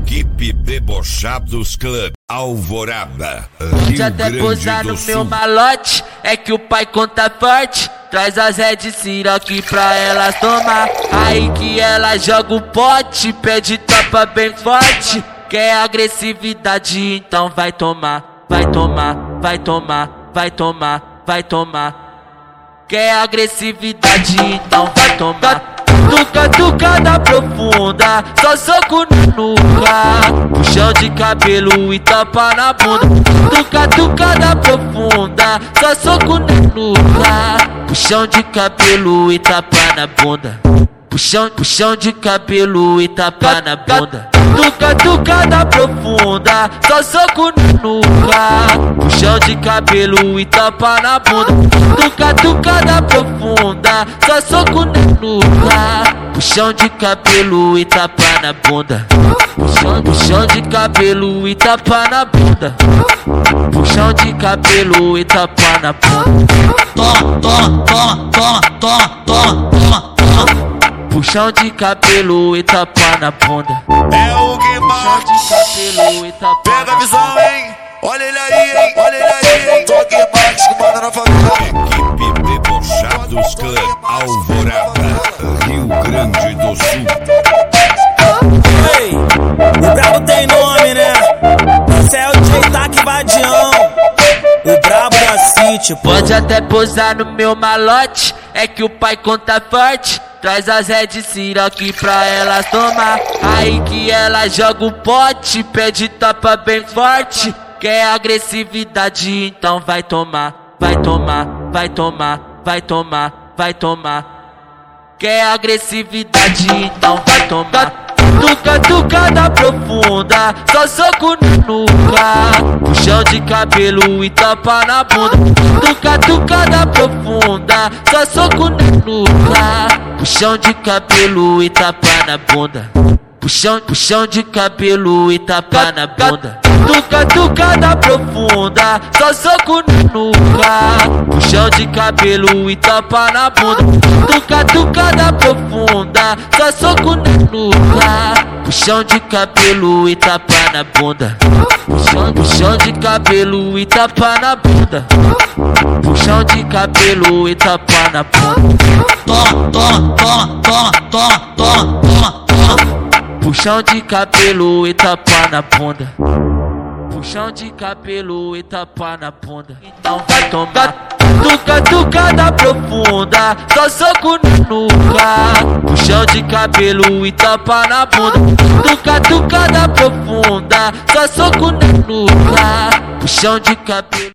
Equipe Debochados Club Alvorada, Rio Pode até Grande posar do no Sul. meu malote, é que o pai conta forte. Traz as Red Siroc pra elas tomar. Aí que ela joga o pote, pede topa bem forte. Quer agressividade, então vai tomar. Vai tomar, vai tomar, vai tomar, vai tomar. Quer agressividade, então vai tomar. Tucada profunda, só soco na nuca, puxão de cabelo e tapa na bunda. Tucada profunda, só soco na nuca, puxão de cabelo e tapa na bunda. Puxão de cabelo e tapa na bunda. Tucada profunda, só soco na nuca, puxão de cabelo e tapa na bunda. Tucada profunda, só soco na nuca, puxão de cabelo e tapa na bunda. Puxão de cabelo e tapa na bunda. Puxão de cabelo e tapa na bunda. Toma. Puxão de cabelo e tapa na bunda. É o Guimar. Puxão de cabelo e tapa Pega na a visão, hein? Olha ele aí, hein? Olha ele aí, hein? Tô Guimar, comanda na favela. Equipe Debochados Club Alvorada, Rio Grande do Sul. Ei, o brabo tem nome, né? Você é o J-Tac Vadião, o brabo da City. Pode até posar no meu malote, é que o pai conta forte. Traz as Red Siroc pra elas tomar. Aí que ela joga o pote, pede topa bem forte. Quer agressividade, então vai tomar. Vai tomar, vai tomar, vai tomar, vai tomar. Quer agressividade, então vai tomar. Tucada profunda, só soco na nuca, puxão de cabelo e tapa na bunda. Tucada profunda, só soco na nuca, puxão de cabelo e tapa na bunda. Puxão de cabelo e tapa na bunda. Tucada profunda, só soco na nuca, puxão de cabelo e tapa na bunda. Tucada profunda, só soco na nuca, puxão de cabelo e tapa na bunda. Puxão de cabelo e tapa na bunda. Puxão de cabelo e tapa na bunda. Toma. Puxão de cabelo e tapa na bunda. Puxão de cabelo e tapa na bunda. Então vai tomar. Tucada profunda, só soco na nuca, puxão de cabelo e tapa na bunda. Tucada profunda, só soco na nuca, puxão de cabelo.